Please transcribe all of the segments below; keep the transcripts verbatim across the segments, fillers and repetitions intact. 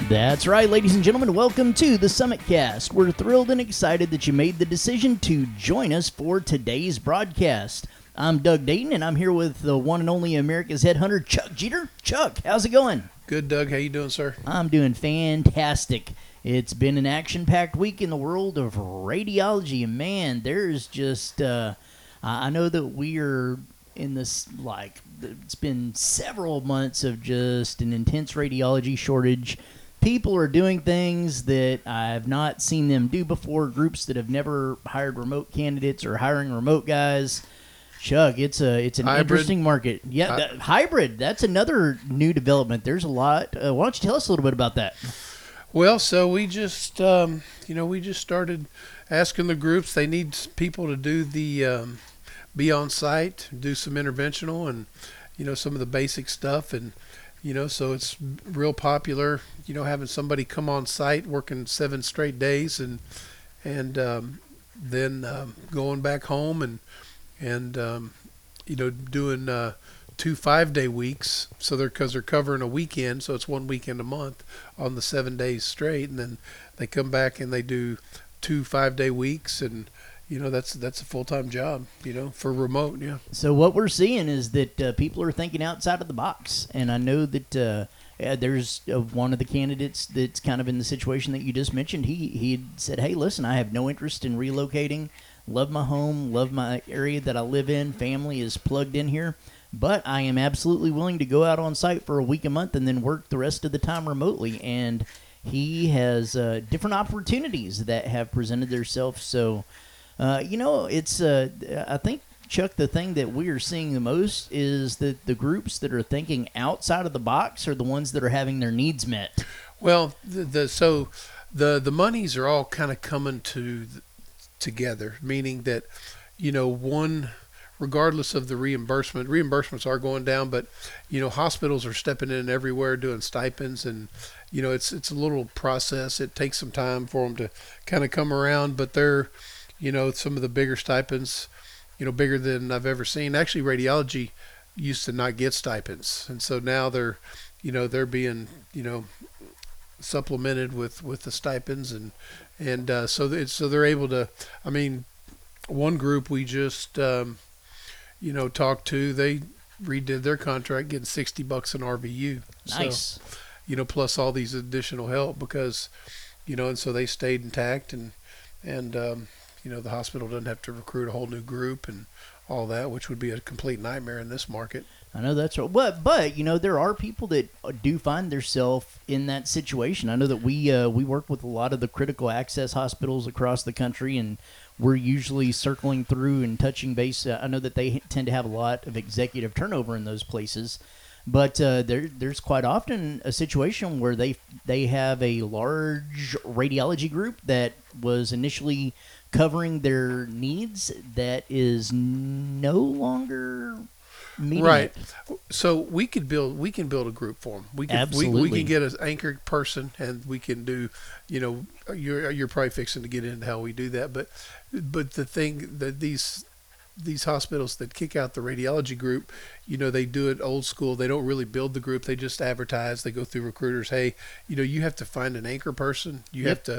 That's right, ladies and gentlemen. Welcome to the Summit Cast. We're thrilled and excited that you made the decision to join us for today's broadcast. I'm Doug Dayton, and I'm here with the one and only America's Headhunter, Chuck Jeter. Chuck, how's it going? Good, Doug. How you doing, sir? I'm doing fantastic. It's been an action-packed week in the world of radiology, and man, there's just, uh, I know that we are in this, like, it's been several months of just an intense radiology shortage. People are doing things that I've not seen them do before, groups that have never hired remote candidates or hiring remote guys. Chuck, it's a it's an Hybrid. interesting market. Yeah, Hi- that, hybrid, that's another new development. There's a lot. Uh, why don't you tell us a little bit about that? Well, so we just, um, you know, we just started asking the groups. They need people to do the, um, be on site, do some interventional and, you know, some of the basic stuff. And, you know, so it's real popular, you know, having somebody come on site working seven straight days and, and um, then um, going back home and, and um, you know, doing uh, two five-day weeks. So they're because they're covering a weekend, so it's one weekend a month on the seven days straight, and then they come back and they do two five-day weeks, and you know that's that's a full-time job, you know, for remote. Yeah. So what we're seeing is that uh, people are thinking outside of the box, and I know that uh, uh, there's uh, one of the candidates that's kind of in the situation that you just mentioned. He he had said, "Hey, listen, I have no interest in relocating. Love my home, love my area that I live in. Family is plugged in here, but I am absolutely willing to go out on site for a week a month and then work the rest of the time remotely." And he has uh, different opportunities that have presented themselves. So, uh, you know, it's uh, I think, Chuck, the thing that we are seeing the most is that the groups that are thinking outside of the box are the ones that are having their needs met. Well, the, the so the the monies are all kind of coming to the, together, meaning that, you know, one, regardless of the reimbursement, reimbursements are going down, but, you know, hospitals are stepping in everywhere doing stipends, and, you know, it's it's a little process. It takes some time for them to kind of come around, but they're, you know, some of the bigger stipends, you know, bigger than I've ever seen. Actually, radiology used to not get stipends, and so now they're, you know, they're being, you know, supplemented with, with the stipends, and and uh, so it's, so they're able to. I mean, one group we just um, you know talked to, they redid their contract, getting sixty bucks an R V U. Nice. So, you know, plus all these additional help because, you know, and so they stayed intact, and and um, you know, the hospital doesn't have to recruit a whole new group and all that, which would be a complete nightmare in this market. I know that's right. But, but, you know, there are people that do find themselves in that situation. I know that we uh, we work with a lot of the critical access hospitals across the country, and we're usually circling through and touching base. Uh, I know that they tend to have a lot of executive turnover in those places, but uh, there there's quite often a situation where they they have a large radiology group that was initially covering their needs that is no longer meeting Right. it. So we could build, we can build a group for them. We can, we, Absolutely. we can get an anchored person, and we can do, you know, you're, you're probably fixing to get into how we do that. But, but the thing that these, these hospitals that kick out the radiology group, you know, they do it old school. They don't really build the group. They just advertise. They go through recruiters. Hey, you know, you have to find an anchor person. You Yep. have to,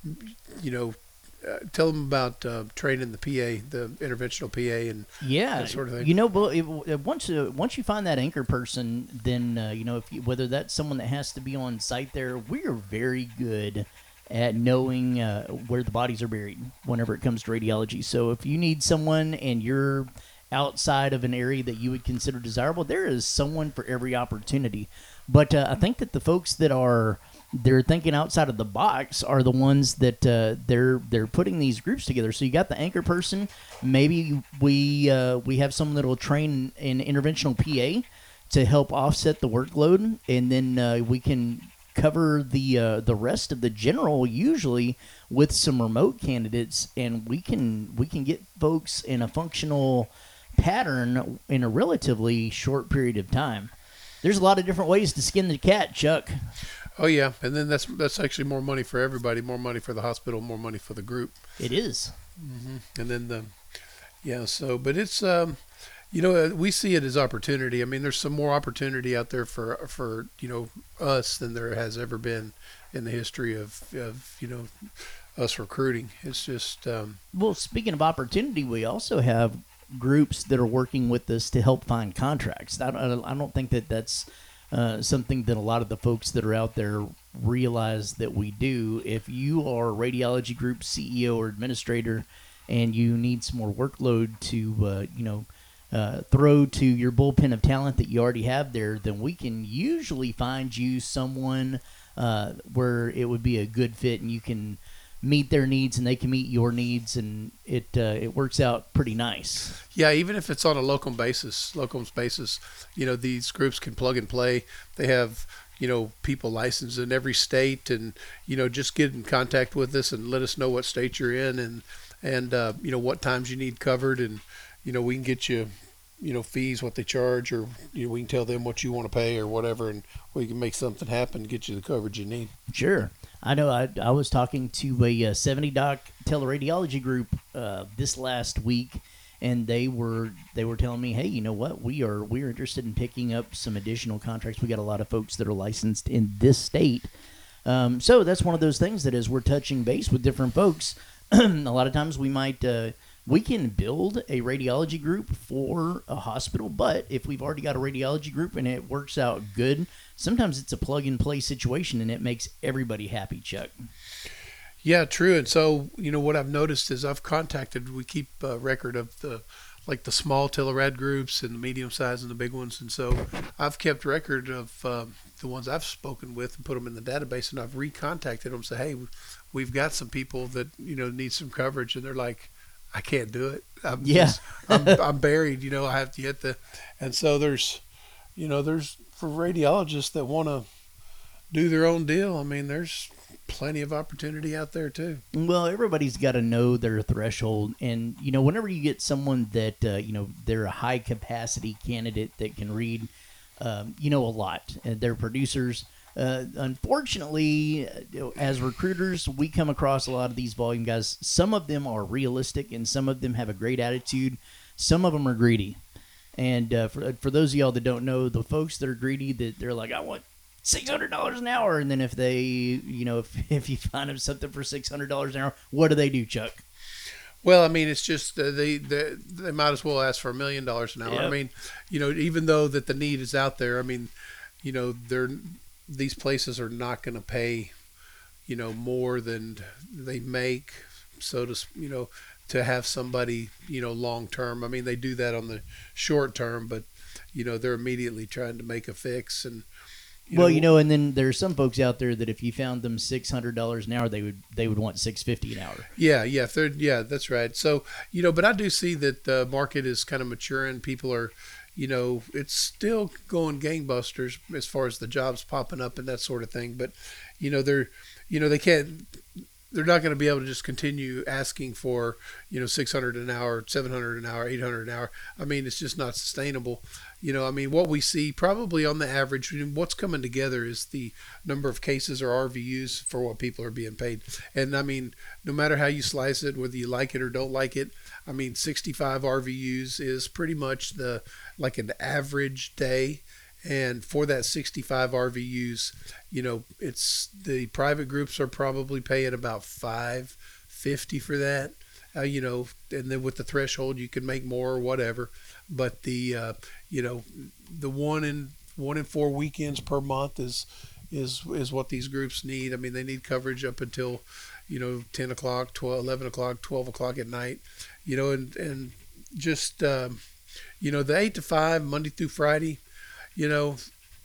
you know, Uh, tell them about uh, training the P A, the interventional P A, and Yeah, that sort of thing. You know, but it, it- once uh, once you find that anchor person, then uh, you know if you, whether that's someone that has to be on site there, we are very good at knowing uh, where the bodies are buried whenever it comes to radiology. So if you need someone and you're outside of an area that you would consider desirable, there is someone for every opportunity. But uh, I think that the folks that are they're thinking outside of the box are the ones that uh, they're they're putting these groups together. So you got the anchor person. Maybe we uh, we have someone that will train an interventional P A to help offset the workload, and then uh, we can cover the uh, the rest of the general usually with some remote candidates, and we can we can get folks in a functional pattern in a relatively short period of time. There's a lot of different ways to skin the cat, Chuck. Oh yeah, and then that's that's actually more money for everybody, more money for the hospital, more money for the group. It is. Mm-hmm. And then the, yeah. So, but it's um, You know, uh, we see it as opportunity. I mean, there's some more opportunity out there for for you know us than there has ever been in the history of of you know us recruiting. It's just um, Well, speaking of opportunity, we also have groups that are working with us to help find contracts. I don't, I don't think that that's uh, something that a lot of the folks that are out there realize that we do. If you are a radiology group C E O or administrator and you need some more workload to, uh, you know, uh, throw to your bullpen of talent that you already have there, then we can usually find you someone uh, where it would be a good fit and you can meet their needs and they can meet your needs, and it uh, it works out pretty nice. Yeah, even if it's on a locum basis, locums basis, you know, these groups can plug and play. They have, you know, people licensed in every state, and, you know, just get in contact with us and let us know what state you're in, and, and uh, you know, what times you need covered, and, you know, we can get you, you know, fees, what they charge, or, you know, we can tell them what you want to pay or whatever, and we can make something happen to get you the coverage you need. Sure. I know I, I was talking to a uh, seventy doc teleradiology group uh, this last week, and they were they were telling me, hey, you know what, we are we are interested in picking up some additional contracts. We got a lot of folks that are licensed in this state, um, so that's one of those things that as we're touching base with different folks, a lot of times we might uh, we can build a radiology group for a hospital, but if we've already got a radiology group and it works out good, sometimes it's a plug-and-play situation, and it makes everybody happy, Chuck. Yeah, true. And so, you know, what I've noticed is I've contacted, we keep a record of the, like the small telerad groups and the medium size and the big ones. And so I've kept record of um, the ones I've spoken with and put them in the database, and I've recontacted them and say, hey, we've got some people that, you know, need some coverage. And they're like, I can't do it. I'm yeah. just, I'm, I'm buried, you know, I have to get the, and so there's, you know, there's, for radiologists that want to do their own deal, I mean, there's plenty of opportunity out there too. Well, everybody's got to know their threshold, and you know, whenever you get someone that uh, you know, they're a high capacity candidate that can read, um, you know, a lot, and they're producers. Uh, unfortunately, uh, as recruiters, we come across a lot of these volume guys. Some of them are realistic, and some of them have a great attitude. Some of them are greedy. And uh, for for those of y'all that don't know, the folks that are greedy, that they're like, I want six hundred dollars an hour, and then if they, you know, if if you find them something for six hundred dollars an hour, what do they do, Chuck? Well, I mean, it's just uh, they, they they might as well ask for a million dollars an hour. Yep. I mean, you know, even though that the need is out there, I mean, you know, they're these places are not going to pay, you know, more than they make, so to, you know, to have somebody, you know, long term. I mean, they do that on the short term, but, you know, they're immediately trying to make a fix. And you well, know, you know, and then there's some folks out there that if you found them six hundred dollars an hour, they would they would want six fifty an hour. Yeah, yeah, if they're, yeah, that's right. So, you know, but I do see that the market is kind of maturing. People are, you know, it's still going gangbusters as far as the jobs popping up and that sort of thing. But, you know, they're, you know, they can't, they're not going to be able to just continue asking for, you know, six hundred an hour, seven hundred an hour, eight hundred an hour. I mean, it's just not sustainable. You know, I mean, what we see probably on the average, what's coming together is the number of cases or R V Us for what people are being paid. And I mean, no matter how you slice it, whether you like it or don't like it, I mean, sixty-five R V Us is pretty much the, like an average day. And for that sixty-five R V Us, you know, it's the private groups are probably paying about five fifty for that. Uh, you know, and then with the threshold, you can make more or whatever. But the, uh, you know, the one in one in four weekends per month is is is what these groups need. I mean, they need coverage up until, you know, ten o'clock, twelve, eleven o'clock, twelve o'clock at night. You know, and and just um, you know, the eight to five Monday through Friday. You know,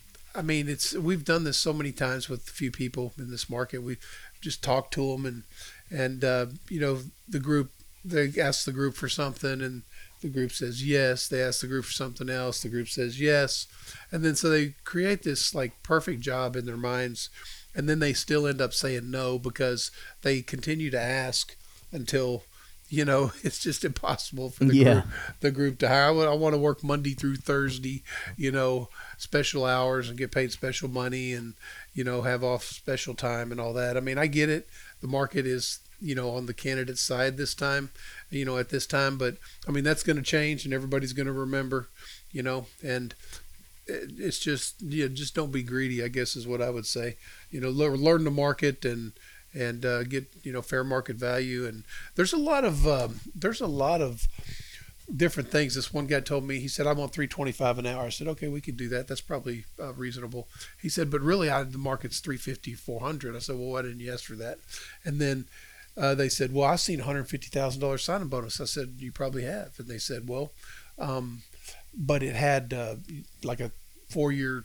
I mean, it's we've done this so many times with a few people in this market. We just talk to them, and and uh, you know, the group, they ask the group for something, and the group says yes. They ask the group for something else. The group says yes, and then so they create this like perfect job in their minds, and then they still end up saying no because they continue to ask until, you know, it's just impossible for the yeah. group, the group to hire. I want to work Monday through Thursday, you know, special hours and get paid special money and, you know, have off special time and all that. I mean, I get it. The market is you know, on the candidate side this time, you know, at this time. But I mean, that's going to change, and everybody's going to remember, you know, and it's just, yeah, just don't be greedy, I guess is what I would say. You know, learn, learn the market and and uh, get, you know, fair market value. And there's a lot of um, there's a lot of different things. This one guy told me, he said, I'm on three twenty-five an hour. I said, okay, we can do that. That's probably uh, reasonable. He said, but really, I, the market's three fifty, four hundred. I said, well, why didn't you ask for that? And then uh, they said, well, I've seen one hundred fifty thousand dollars signing bonus. I said, you probably have. And they said, well, um, but it had uh, like a four year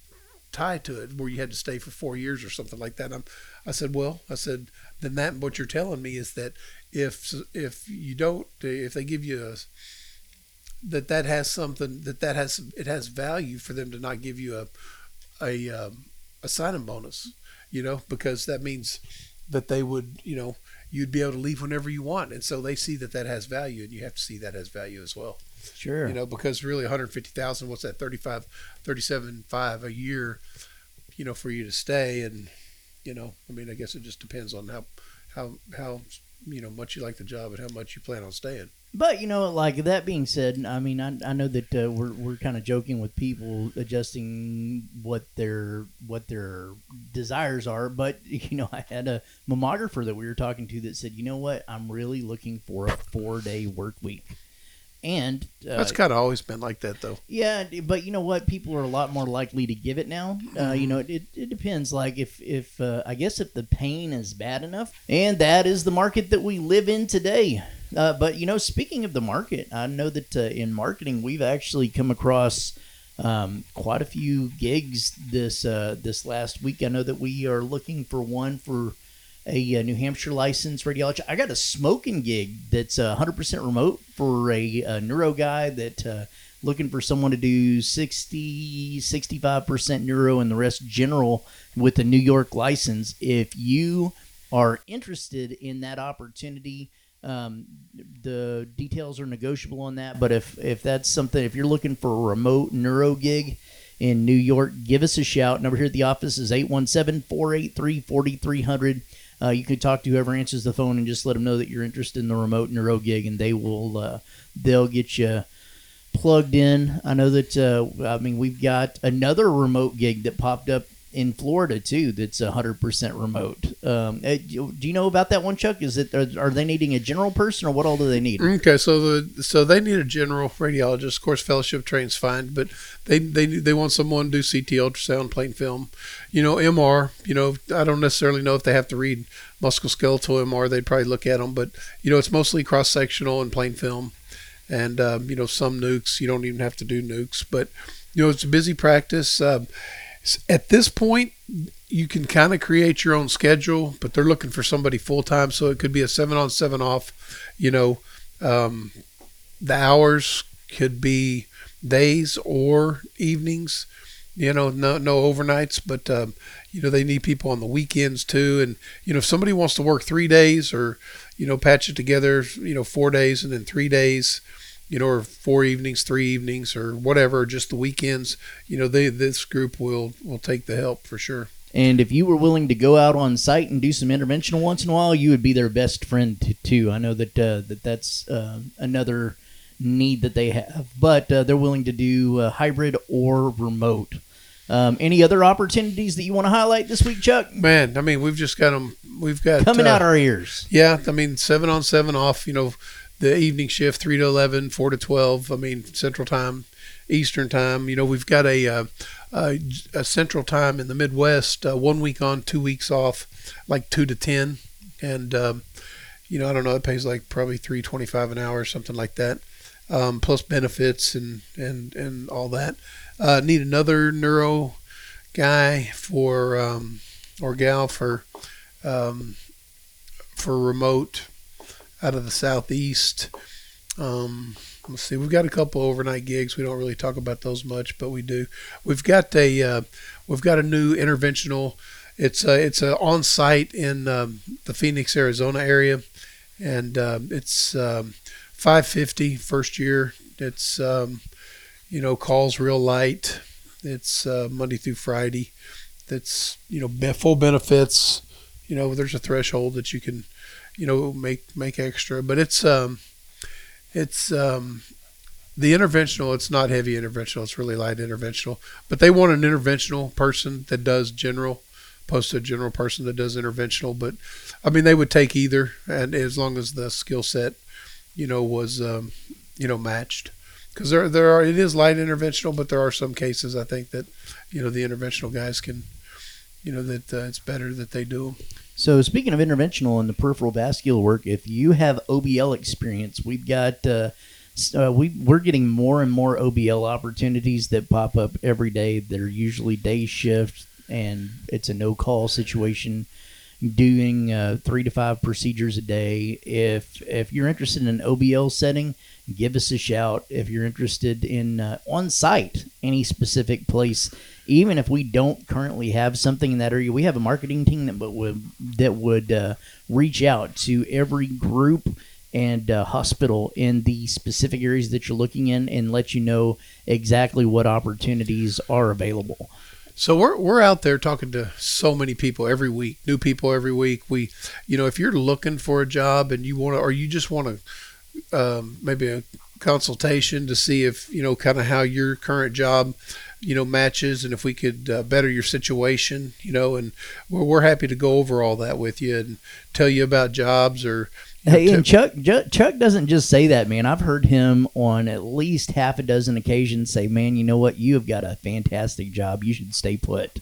tie to it where you had to stay for four years or something like that. I'm, I said, well, I said, then that, what you're telling me is that if, if you don't, if they give you a, that that has something, that that has, it has value for them to not give you a, a, um, a signing bonus, you know, because that means that they would, you know, you'd be able to leave whenever you want. And so they see that that has value, and you have to see that has value as well. Sure. You know, because really one hundred fifty thousand, what's that, thirty-five, thirty-seven, five a year, you know, for you to stay. And, you know, I mean, I guess it just depends on how, how, how, you know, much you like the job and how much you plan on staying. But, you know, like that being said, I mean, I, I know that uh, we're we're kind of joking with people adjusting what their what their desires are. But, you know, I had a mammographer that we were talking to that said, you know what, I'm really looking for a four day work week. And uh, that's kind of always been like that, though. Yeah, but you know what? People are a lot more likely to give it now. Uh, you know, it, it, it depends. Like if, if uh, I guess if the pain is bad enough, and that is the market that we live in today. Uh, but, you know, speaking of the market, I know that uh, in marketing, we've actually come across um, quite a few gigs this uh, this last week. I know that we are looking for one for a, a New Hampshire licensed radiologist. I got a smoking gig that's uh, one hundred percent remote for a, a neuro guy that uh, looking for someone to do sixty, sixty-five percent neuro and the rest general with a New York license. If you are interested in that opportunity, um, the details are negotiable on that. But if, if that's something, if you're looking for a remote neuro gig in New York, give us a shout. Number here at the office is eight one seven, four eight three, four three zero zero. Uh, you can talk to whoever answers the phone and just let them know that you're interested in the remote neuro gig, and they will uh, they'll get you plugged in. I know that uh, I mean we've got another remote gig that popped up in Florida too. That's one hundred percent remote. Um, do you know about that one, Chuck? Is it are, are they needing a general person, or what all do they need? Okay, so the so they need a general radiologist. Of course, fellowship train's fine, but they they they want someone to do C T, ultrasound, plain film, you know, M R. You know, I don't necessarily know if they have to read musculoskeletal M R. They'd probably look at them, but you know, it's mostly cross sectional and plain film, and um, you know, some nukes. You don't even have to do nukes, but you know, it's a busy practice. Uh, At this point, you can kind of create your own schedule, but they're looking for somebody full time, so it could be a seven on, seven off. You know, um, the hours could be days or evenings. You know, no no overnights, but um, you know, they need people on the weekends too. And you know, if somebody wants to work three days or you know patch it together, you know, four days and then three days. You know, or four evenings, three evenings, or whatever, just the weekends. You know, they this group will will take the help for sure. And if you were willing to go out on site and do some interventional once in a while, you would be their best friend t- too. I know that uh, that that's uh, another need that they have, but uh, they're willing to do uh, hybrid or remote. Um, any other opportunities that you want to highlight this week, Chuck? Man, I mean, we've just got them. We've got coming uh, out our ears. Yeah, I mean, seven on, seven off. You know. The evening shift, three to eleven, four to twelve. I mean, Central Time, Eastern Time. You know, we've got a uh, a, a Central Time in the Midwest, uh, one week on, two weeks off, like two to ten. And, um, you know, I don't know, it pays like probably three twenty-five an hour or something like that, um, plus benefits and, and, and all that. Uh, need another neuro guy for, um, or gal for, um, for remote out of the Southeast. Um, let's see, we've got a couple overnight gigs. We don't really talk about those much, but we do. We've got a uh, we've got a new interventional. It's a, it's a on site in um, the Phoenix, Arizona area, and uh, it's um, five fifty first year. It's um, you know calls real light. It's uh, Monday through Friday. That's you know full benefits. You know there's a threshold that you can. you know, make make extra. But it's um, it's um, the interventional. It's not heavy interventional. It's really light interventional. But they want an interventional person that does general, opposed to a general person that does interventional. But I mean, they would take either, and as long as the skill set, you know, was um, you know matched. Because there there are it is light interventional, but there are some cases I think that you know the interventional guys can, you know, that uh, it's better that they do them. So speaking of interventional and the peripheral vascular work, if you have O B L experience, we've got uh, uh, we we're getting more and more O B L opportunities that pop up every day. They're usually day shift, and it's a no call situation, doing uh, three to five procedures a day. If if you're interested in an O B L setting, give us a shout. If you're interested in uh, on site, any specific place. Even if we don't currently have something in that area, we have a marketing team that would that would uh, reach out to every group and uh, hospital in the specific areas that you're looking in and let you know exactly what opportunities are available. So we're we're out there talking to so many people every week, new people every week. We, you know, if you're looking for a job and you want to, or you just want to, um, maybe a consultation to see if you know kind of how your current job, you know, matches and if we could uh, better your situation, you know, and we're, we're happy to go over all that with you and tell you about jobs or. Hey, and Chuck, Chuck doesn't just say that, man. I've heard him on at least half a dozen occasions say, man, you know what? You have got a fantastic job. You should stay put.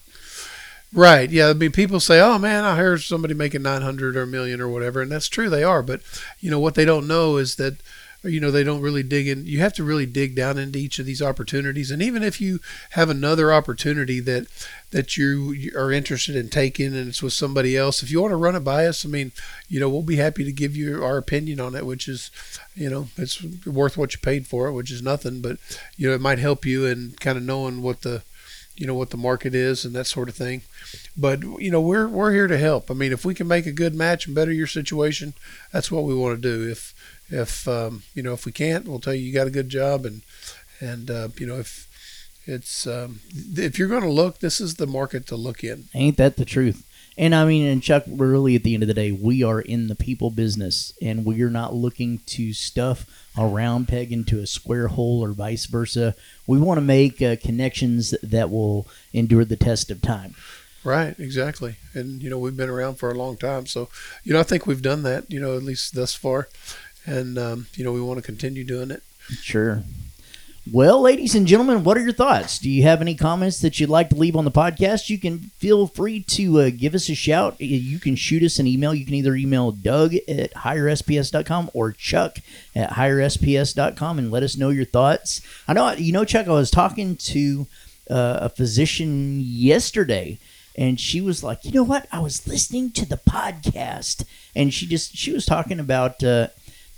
Right. Yeah. I mean, people say, oh, man, I heard somebody making nine hundred or a million or whatever. And that's true. They are. But, you know, what they don't know is that, you know, they don't really dig in. You have to really dig down into each of these opportunities. And even if you have another opportunity that that you are interested in taking and it's with somebody else, if you want to run it by us, I mean, you know, we'll be happy to give you our opinion on it, which is, you know, it's worth what you paid for it, which is nothing. But, you know, it might help you in kind of knowing what the, you know, what the market is and that sort of thing. But, you know, we're we're here to help. I mean, if we can make a good match and better your situation, that's what we want to do. If If um, you know, if we can't, we'll tell you you got a good job, and and uh, you know, if it's um, if you're going to look, this is the market to look in. Ain't that the truth? And I mean, and Chuck, really, at the end of the day, we are in the people business, and we are not looking to stuff a round peg into a square hole or vice versa. We want to make uh, connections that will endure the test of time. Right, exactly. And you know, we've been around for a long time, so you know, I think we've done that. You know, at least thus far. And, um, you know, we want to continue doing it. Sure. Well, ladies and gentlemen, what are your thoughts? Do you have any comments that you'd like to leave on the podcast? You can feel free to uh, give us a shout. You can shoot us an email. You can either email Doug at higher s p s dot com or Chuck at higher s p s dot com and let us know your thoughts. I know, you know, Chuck, I was talking to uh, a physician yesterday, and she was like, you know what? I was listening to the podcast, and she just, she was talking about, uh,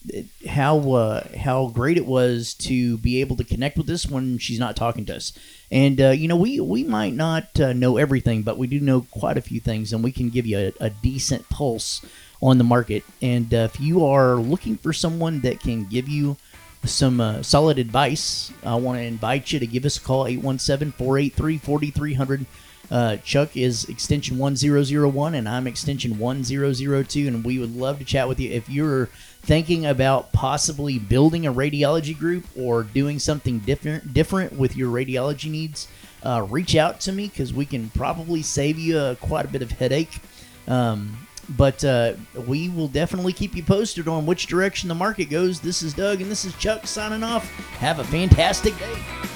how uh, how great it was to be able to connect with us when she's not talking to us. And, uh, you know, we, we might not uh, know everything, but we do know quite a few things, and we can give you a, a decent pulse on the market. And uh, if you are looking for someone that can give you some uh, solid advice, I want to invite you to give us a call, eight one seven, four eight three, four three zero zero. Uh, Chuck is extension one zero zero one, and I'm extension one zero zero two, and we would love to chat with you. If you're thinking about possibly building a radiology group or doing something different different with your radiology needs, uh, reach out to me because we can probably save you uh, quite a bit of headache. Um, but uh, we will definitely keep you posted on which direction the market goes. This is Doug, and this is Chuck signing off. Have a fantastic day.